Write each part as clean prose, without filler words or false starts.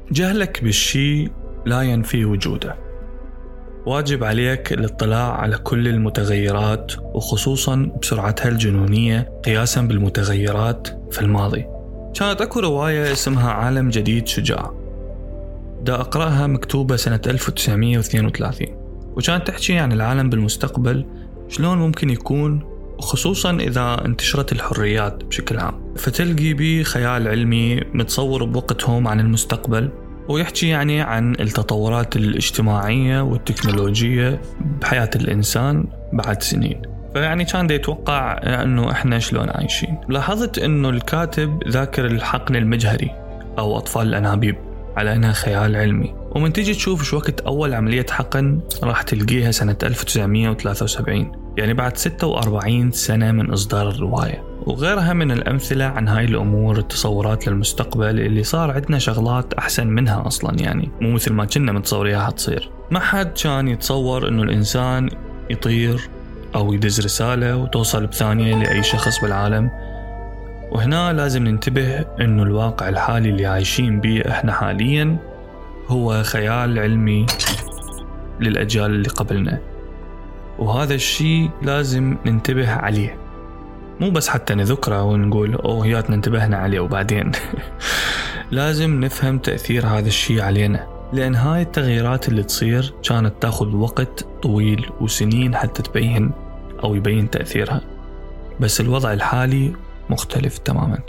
جهلك بالشيء لا ينفي وجوده. واجب عليك الاطلاع على كل المتغيرات وخصوصا بسرعتها الجنونية قياسا بالمتغيرات في الماضي. كانت أكو رواية اسمها عالم جديد شجاع، دا أقرأها، مكتوبة سنة 1932، وكانت تحكي عن العالم بالمستقبل شلون ممكن يكون، وخصوصا إذا انتشرت الحريات بشكل عام. فتلقي بيه خيال علمي متصور بوقتهم عن المستقبل، ويحكي يعني عن التطورات الاجتماعية والتكنولوجية بحياة الإنسان بعد سنين. فيعني كان دا يتوقع أنه إحنا شلون عايشين. لاحظت أنه الكاتب ذاكر الحقن المجهري أو أطفال الأنابيب على أنها خيال علمي، ومن تيجي تشوف شو وقت أول عملية حقن راح تلقيها سنة 1973، يعني بعد 46 سنة من إصدار الرواية. وغيرها من الأمثلة عن هاي الأمور، التصورات للمستقبل اللي صار عندنا شغلات أحسن منها أصلا، يعني مو مثل ما كنا متصوريها حتصير. ما حد كان يتصور أنه الإنسان يطير أو يدز رسالة وتوصل بثانية لأي شخص بالعالم. وهنا لازم ننتبه أنه الواقع الحالي اللي عايشين بيه إحنا حاليا هو خيال علمي للأجيال اللي قبلنا، وهذا الشيء لازم ننتبه عليه، مو بس حتى نذكره ونقول هياتنا انتبهنا عليه وبعدين لازم نفهم تأثير هذا الشيء علينا، لأن هاي التغييرات اللي تصير كانت تاخذ وقت طويل وسنين حتى تبين أو يبين تأثيرها، بس الوضع الحالي مختلف تماما.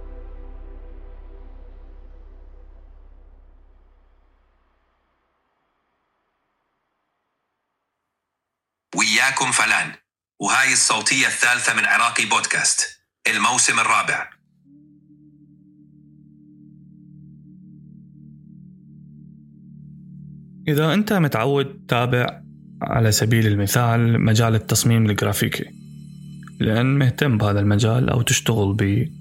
وياكم فلان، وهاي الصوتية الثالثة من عراقي بودكاست الموسم الرابع. إذا أنت متعود تتابع على سبيل المثال مجال التصميم الجرافيكي، لأن مهتم بهذا المجال أو تشتغل به،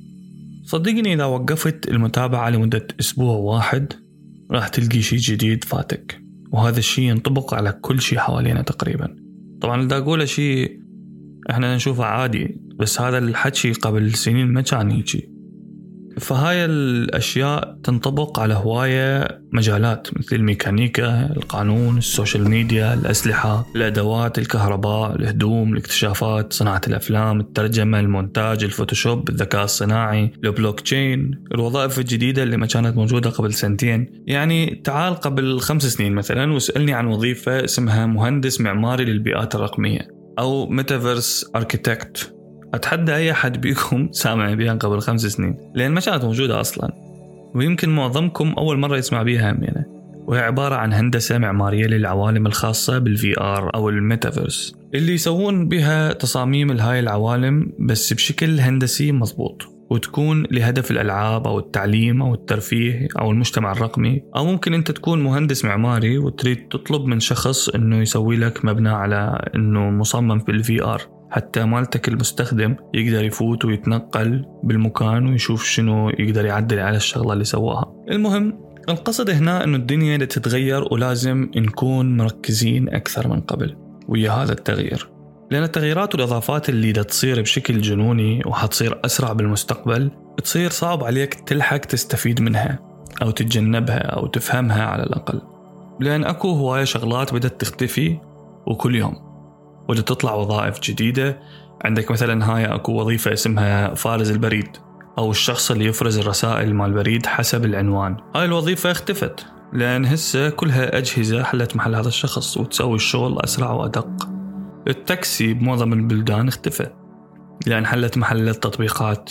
صدقني إذا وقفت المتابعة لمدة أسبوع واحد راح تلقي شيء جديد فاتك، وهذا الشيء ينطبق على كل شيء حوالينا تقريبا. طبعا إذا أقول شيء إحنا نشوفه عادي، بس هذا الحكي قبل سنين ما كان يجي. فهاي الأشياء تنطبق على هواية مجالات مثل الميكانيكا، القانون، السوشيال ميديا، الأسلحة، الأدوات، الكهرباء، الهدوم، الاكتشافات، صناعة الأفلام، الترجمة، المونتاج، الفوتوشوب، الذكاء الصناعي، البلوك تشين، الوظائف الجديدة اللي ما كانت موجودة قبل سنتين. يعني تعال قبل 5 سنين مثلا واسألني عن وظيفة اسمها مهندس معماري للبيئات الرقمية أو ميتافيرس أركيتكت، أتحدى أي أحد بيكم سامع بيها قبل 5 سنين، لأن ما كانت موجودة أصلا، ويمكن معظمكم أول مرة يسمع بيها همينة. وهي عبارة عن هندسة معمارية للعوالم الخاصة بالVR أو الميتافيرس، اللي يسوون بها تصاميم لهاي العوالم بس بشكل هندسي مضبوط، وتكون لهدف الألعاب أو التعليم أو الترفيه أو المجتمع الرقمي. أو ممكن أنت تكون مهندس معماري وتريد تطلب من شخص أنه يسوي لك مبنى على أنه مصمم في الVR، حتى مالتك المستخدم يقدر يفوت ويتنقل بالمكان ويشوف شنو يقدر يعدل على الشغلة اللي سواها. المهم القصد هنا أنه الدنيا تتغير، ولازم نكون مركزين أكثر من قبل ويا هذا التغيير، لأن التغييرات والإضافات اللي تصير بشكل جنوني وحتصير أسرع بالمستقبل تصير صعب عليك تلحق تستفيد منها أو تتجنبها أو تفهمها على الأقل، لأن أكو هواية شغلات بدأت تختفي وكل يوم بدأت تطلع وظائف جديدة. عندك مثلا هاي أكو وظيفة اسمها فارز البريد أو الشخص اللي يفرز الرسائل مال البريد حسب العنوان. هاي الوظيفة اختفت لأن هسه كلها أجهزة حلت محل هذا الشخص وتسوي الشغل أسرع وأدق. التاكسي بمعظم البلدان اختفى لأن حلت محل التطبيقات.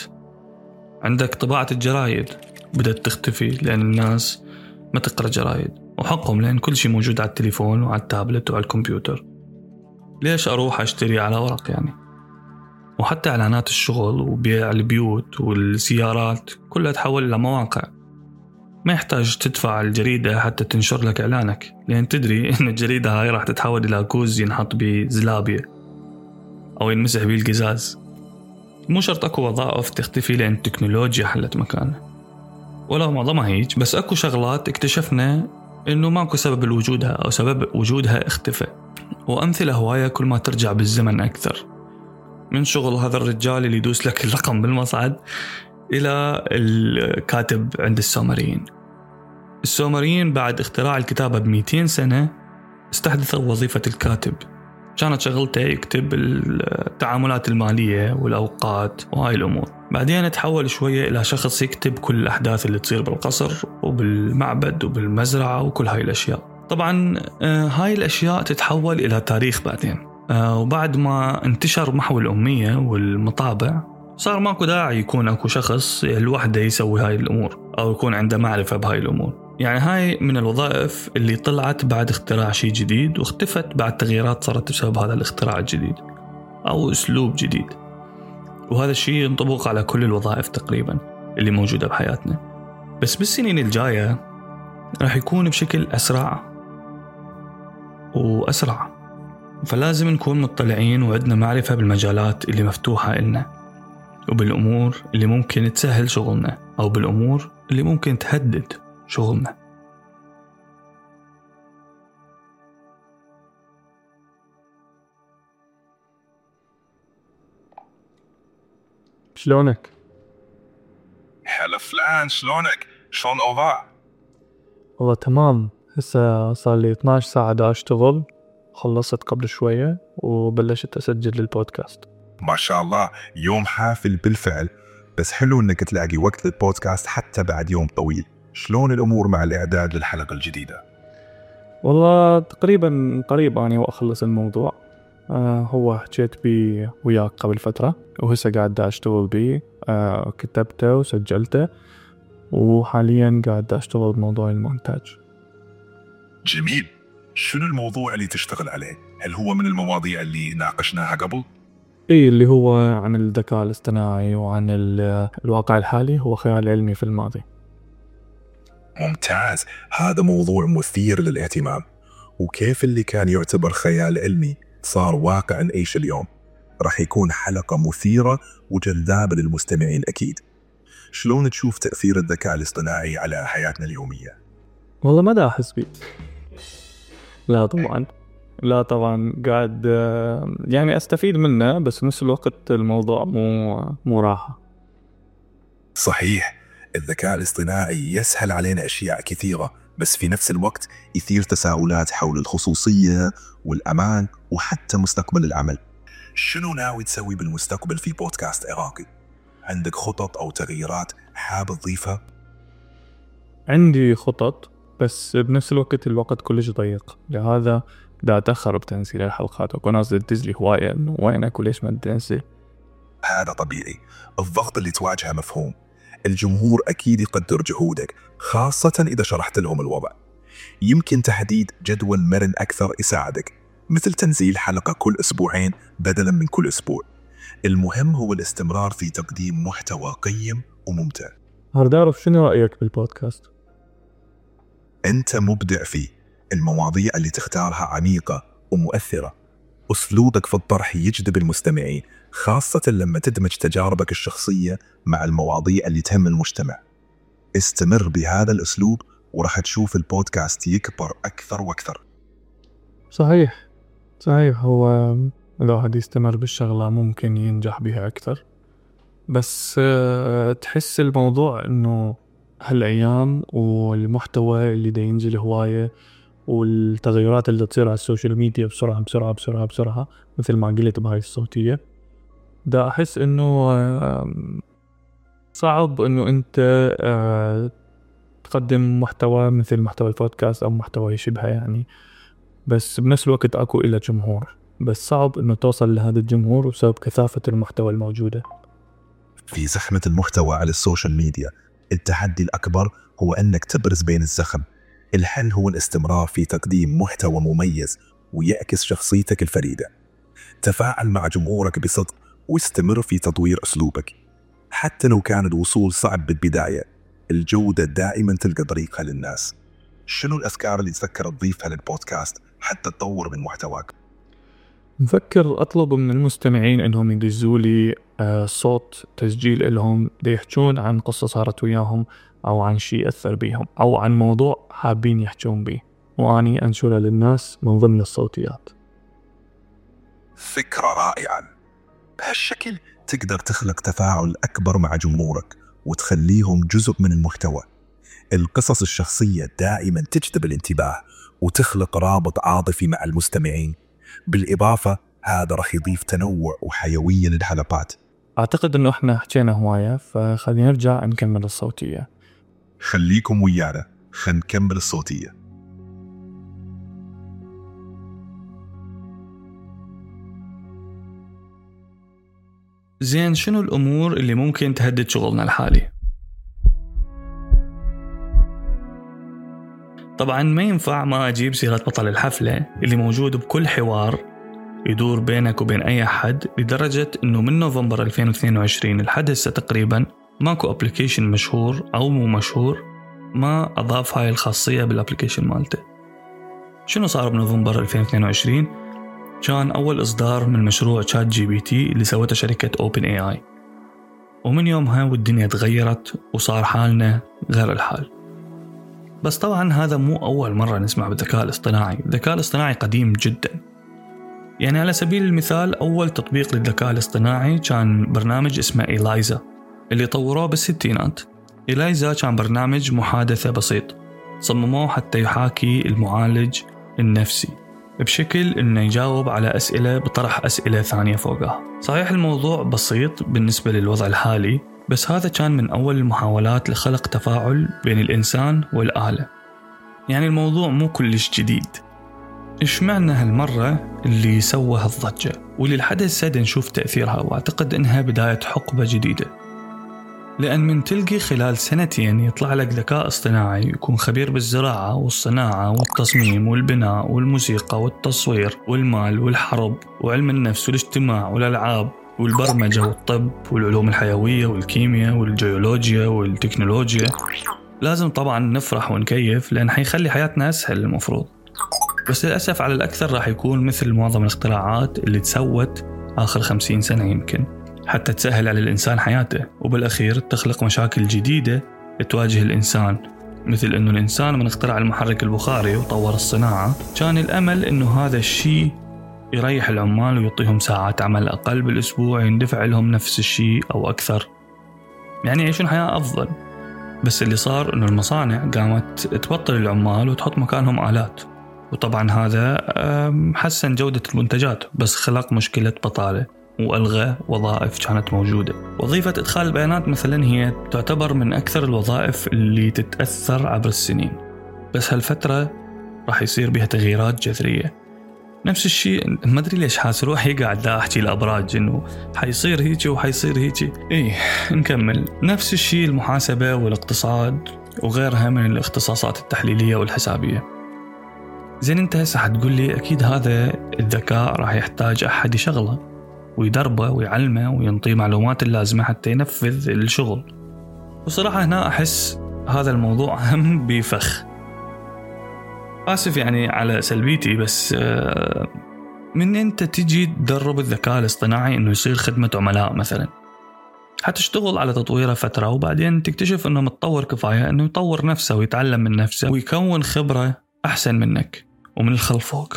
عندك طباعة الجرايد بدأت تختفي لأن الناس ما تقرأ جرايد، وحقهم لأن كل شيء موجود على التليفون وعلى التابلت وعلى الكمبيوتر. ليش أروح أشتري على ورق يعني؟ وحتى إعلانات الشغل وبيع البيوت والسيارات كلها تحول إلى مواقع، ما يحتاج تدفع الجريدة حتى تنشر لك إعلانك، لأن تدري إن الجريدة هاي راح تتحول إلى كوز ينحط بزلابية أو ينمسح به القزاز. مو شرط أكو وظائف تختفي لأن التكنولوجيا حلت مكانها، ولا معظمها هيك، بس أكو شغلات اكتشفنا إنه ماكو سبب لوجودها أو سبب وجودها اختفى. وأمثلة هواية كل ما ترجع بالزمن أكثر، من شغل هذا الرجال اللي يدوس لك الرقم بالمصعد إلى الكاتب عند السومريين. السومريين بعد اختراع الكتابة ب200 سنة استحدثوا وظيفة الكاتب. كانت شغلته يكتب التعاملات المالية والأوقات وهاي الأمور. بعدين تحول شوية إلى شخص يكتب كل الأحداث اللي تصير بالقصر وبالمعبد وبالمزرعة وكل هاي الأشياء. طبعا هاي الأشياء تتحول إلى تاريخ بعدين. وبعد ما انتشر محو الأمية والمطابع صار ماكو داعي يكون أكو شخص الوحده يسوي هاي الأمور أو يكون عنده معرفة بهاي الأمور. يعني هاي من الوظائف اللي طلعت بعد اختراع شيء جديد واختفت بعد تغييرات صارت بسبب هذا الاختراع الجديد أو أسلوب جديد. وهذا الشيء ينطبق على كل الوظائف تقريبا اللي موجودة بحياتنا. بس بالسنين الجاية راح يكون بشكل أسرع وأسرع، فلازم نكون مطلعين وعندنا معرفة بالمجالات اللي مفتوحة إلنا وبالأمور اللي ممكن تسهل شغلنا أو بالأمور اللي ممكن تهدد شغلنا. شلونك؟ هلا فلان، شلونك؟ شلون الأوضاع؟ والله تمام. هسه صار لي 12 ساعة دا أشتغل، خلصت قبل شوية وبلشت أسجل البودكاست. ما شاء الله، يوم حافل بالفعل. بس حلو إنك تلاقي وقت للبودكاست حتى بعد يوم طويل. شلون الأمور مع الإعداد للحلقة الجديدة؟ والله تقريبا قريب أنا وأخلص الموضوع. هو حكيت بيه وياك قبل فترة وهسه قاعد دا أشتغل بيه. كتبته وسجلته وحاليا قاعد دا أشتغل بموضوع المونتاج. جميل. شنو الموضوع اللي تشتغل عليه؟ هل هو من المواضيع اللي ناقشناها قبل؟ إيه، اللي هو عن الذكاء الاصطناعي وعن الواقع الحالي، هو خيال علمي في الماضي. ممتاز، هذا موضوع مثير للاهتمام. وكيف اللي كان يعتبر خيال علمي صار واقع نعيش اليوم. راح يكون حلقة مثيرة وجذابة للمستمعين أكيد. شلون تشوف تأثير الذكاء الاصطناعي على حياتنا اليومية؟ والله ما دا أحس بيه. لا طبعا قاعد يعني أستفيد منه، بس في نفس الوقت الموضوع مو راحة. صحيح، الذكاء الاصطناعي يسهل علينا أشياء كثيرة، بس في نفس الوقت يثير تساؤلات حول الخصوصية والأمان وحتى مستقبل العمل. شنو ناوي تسوي بالمستقبل في بودكاست عراقي؟ عندك خطط أو تغييرات حاب تضيفها؟ عندي خطط، بس بنفس الوقت كلش ضيق، لهذا دا أتأخر بتنزيل الحلقات. وكون ناس تدزلي هواية إنه وينك وليش ما تنزل. هذا طبيعي، الضغط اللي تواجهه مفهوم. الجمهور أكيد يقدر جهودك، خاصة إذا شرحت لهم الوضع. يمكن تحديد جدول مرن أكثر يساعدك، مثل تنزيل حلقة كل أسبوعين بدلا من كل أسبوع. المهم هو الاستمرار في تقديم محتوى قيم وممتع. هرد أعرف شنو رأيك بالبودكاست؟ أنت مبدع فيه. المواضيع اللي تختارها عميقة ومؤثرة. أسلوبك في الطرح يجذب المستمعين، خاصة لما تدمج تجاربك الشخصية مع المواضيع اللي تهم المجتمع. استمر بهذا الأسلوب وراح تشوف البودكاست يكبر أكثر وأكثر. صحيح، هو الواحد يستمر بالشغلة ممكن ينجح بها أكثر. بس تحس الموضوع إنه هالأيام والمحتوى اللي دا ينزل هواية والتغيرات اللي تصير على السوشيال ميديا بسرعة مثل ما قلت بهاي الصوتية، دا أحس إنه صعب إنه أنت تقدم محتوى مثل محتوى البودكاست أو محتوى يشبهه يعني. بس بنفس الوقت أكو إلى جمهور، بس صعب إنه توصل لهذا الجمهور بسبب كثافة المحتوى الموجودة. في زحمة المحتوى على السوشيال ميديا، التحدي الأكبر هو أنك تبرز بين الزخم. الحل هو الاستمرار في تقديم محتوى مميز ويعكس شخصيتك الفريدة. تفاعل مع جمهورك بصدق واستمر في تطوير أسلوبك. حتى لو كان الوصول صعب بالبداية، الجودة دائما تلقى طريقها للناس. شنو الأفكار اللي تفكر تضيفها للبودكاست حتى تطور من محتواك؟ نفكر أطلب من المستمعين إنهم يدزوا لي صوت تسجيل لهم يحكون عن قصة صارت وياهم أو عن شيء أثر بيهم أو عن موضوع حابين يحكون به، وأني أنشره للناس من ضمن الصوتيات. فكرة رائعة. بهالشكل تقدر تخلق تفاعل أكبر مع جمهورك وتخليهم جزء من المحتوى. القصص الشخصية دائما تجذب الانتباه وتخلق رابط عاطفي مع المستمعين. بالإضافة هذا رح يضيف تنوع وحيوية للحلقات. أعتقد أنه إحنا حكينا هواية، فخلينا نرجع نكمل الصوتية. خليكم ويانا، خلينا نكمل الصوتية. زين، شنو الأمور اللي ممكن تهدد شغلنا الحالي؟ طبعا ما ينفع ما أجيب سيرة بطل الحفلة اللي موجود بكل حوار يدور بينك وبين أي أحد، لدرجة أنه من نوفمبر 2022 لحد هسه تقريبا ماكو أبليكيشن مشهور أو مو مشهور ما أضاف هاي الخاصية بالأبليكيشن مالته. شنو صار بنوفمبر 2022؟ كان أول إصدار من مشروع شات جي بي تي اللي سوته شركة أوبن اي آي، ومن يومها والدنيا تغيرت وصار حالنا غير الحال. بس طبعا هذا مو أول مرة نسمع بالذكاء الاصطناعي. الذكاء الاصطناعي قديم جدا. يعني على سبيل المثال أول تطبيق للذكاء الاصطناعي كان برنامج اسمه إيلايزا اللي طوروه بالستينات. إيلايزا كان برنامج محادثة بسيط صمموه حتى يحاكي المعالج النفسي بشكل إنه يجاوب على أسئلة بطرح أسئلة ثانية فوقها. صحيح الموضوع بسيط بالنسبة للوضع الحالي، بس هذا كان من أول المحاولات لخلق تفاعل بين الإنسان والآلة. يعني الموضوع مو كلش جديد. إيش معنى هالمرة اللي سوى هالضجة واللي لحد هسه نشوف تأثيرها؟ وأعتقد إنها بداية حقبة جديدة، لأن من تلقي خلال سنتين يطلع لك ذكاء اصطناعي يكون خبير بالزراعة والصناعة والتصميم والبناء والموسيقى والتصوير والمال والحرب وعلم النفس والاجتماع والألعاب والبرمجة والطب والعلوم الحيوية والكيمياء والجيولوجيا والتكنولوجيا. لازم طبعا نفرح ونكيف لأن حيخلي حياتنا أسهل المفروض، بس للأسف على الأكثر راح يكون مثل معظم الاختراعات اللي تسوت آخر 50 سنة يمكن حتى تسهل على الإنسان حياته، وبالأخير تخلق مشاكل جديدة تواجه الإنسان، مثل أنه الإنسان من اخترع المحرك البخاري وطور الصناعة كان الأمل أنه هذا الشيء يريح العمال ويعطيهم ساعات عمل أقل بالأسبوع يندفع لهم نفس الشيء أو أكثر، يعني يعيشون حياة أفضل. بس اللي صار أنه المصانع قامت تبطل العمال وتحط مكانهم آلات، وطبعا هذا حسن جودة المنتجات بس خلق مشكلة بطالة وألغى وظائف كانت موجودة. وظيفة إدخال البيانات مثلا هي تعتبر من أكثر الوظائف اللي تتأثر عبر السنين، بس هالفترة راح يصير بها تغييرات جذرية. نفس الشيء ما أدري ليش حاس روحي قاعد دا أحكي الأبراج إنه حيصير هيك وحيصير هيك. نكمل. نفس الشيء المحاسبة والاقتصاد وغيرها من الاختصاصات التحليلية والحسابية. زين انت هسه حتقول لي أكيد هذا الذكاء راح يحتاج أحد يشغله ويدربه ويعلمه وينطيه معلومات اللازمة حتى ينفذ الشغل. وصراحة هنا أحس هذا الموضوع هم بيفخ. آسف يعني على سلبيتي، بس من أنت تجي تدرب الذكاء الاصطناعي إنه يصير خدمة عملاء مثلا، حتشتغل على تطويره فترة وبعدين تكتشف إنه متطور كفاية إنه يطور نفسه ويتعلم من نفسه ويكون خبرة أحسن منك ومن الخلفوك.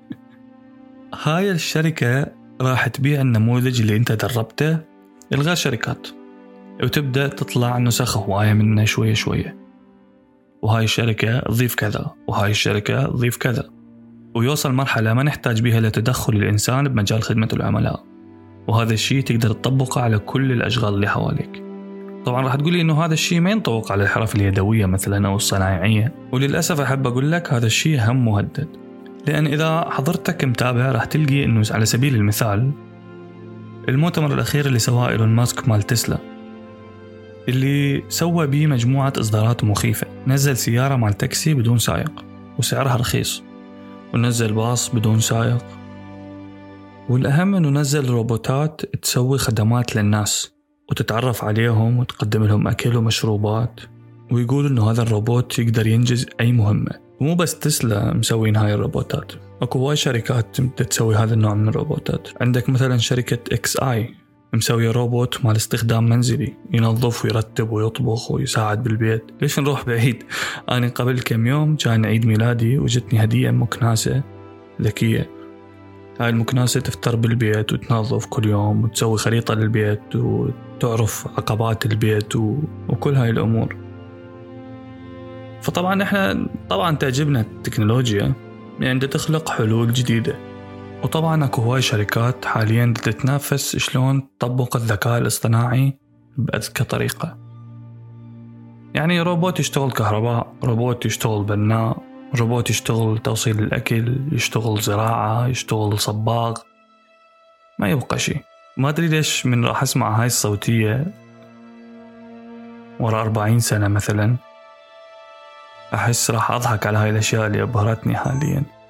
هاي الشركة راح تبيع النموذج اللي أنت دربته لغير شركات، وتبدأ تطلع نسخ هواية منه شوية شوية، وهاي الشركة تضيف كذا وهاي الشركة تضيف كذا، ويوصل مرحلة ما نحتاج بها لتدخل الإنسان بمجال خدمة العملاء. وهذا الشيء تقدر تطبقه على كل الأشغال اللي حواليك. طبعا راح تقولي إنه هذا الشيء ما ينطبق على الحرف اليدوية مثلا أو الصناعية، وللأسف أحب أقول لك هذا الشيء هم مهدد. لأن إذا حضرتك متابع راح تلقي إنه على سبيل المثال المؤتمر الأخير اللي سواه إيلون ماسك مال تسلا، اللي سوى بيه مجموعة إصدارات مخيفة. نزل سيارة مال تاكسي بدون سائق وسعرها رخيص، ونزل باص بدون سائق، والأهم إنه نزل روبوتات تسوي خدمات للناس وتتعرف عليهم وتقدم لهم أكل ومشروبات، ويقول إنه هذا الروبوت يقدر ينجز أي مهمة. ومو بس تسلا مسوين هاي الروبوتات، اكو وايد شركات تسوي هذا النوع من الروبوتات. عندك مثلا شركة اكس اي مسوية روبوت مال استخدام منزلي ينظف ويرتب ويطبخ ويساعد بالبيت. ليش نروح بعيد؟ أنا قبل كم يوم كان عيد ميلادي وجتني هدية مكناسة ذكية. هاي المكناسة تفتر بالبيت وتنظف كل يوم وتسوي خريطة للبيت وتعرف عقبات البيت وكل هاي الأمور. فطبعا احنا تعجبنا التكنولوجيا يعني بدها تخلق حلول جديدة، وطبعا اكو هواي شركات حاليا بدها تتنافس شلون تطبق الذكاء الاصطناعي بأذكى طريقة. يعني روبوت يشتغل كهرباء، روبوت يشتغل بناء، روبوت يشتغل توصيل الأكل، يشتغل زراعة، يشتغل صباغ، ما يبقى شيء. ما أدري ليش من راح أسمع هاي الصوتية ورا 40 سنة مثلا أحس راح أضحك على هاي الأشياء اللي أبهرتني حاليا.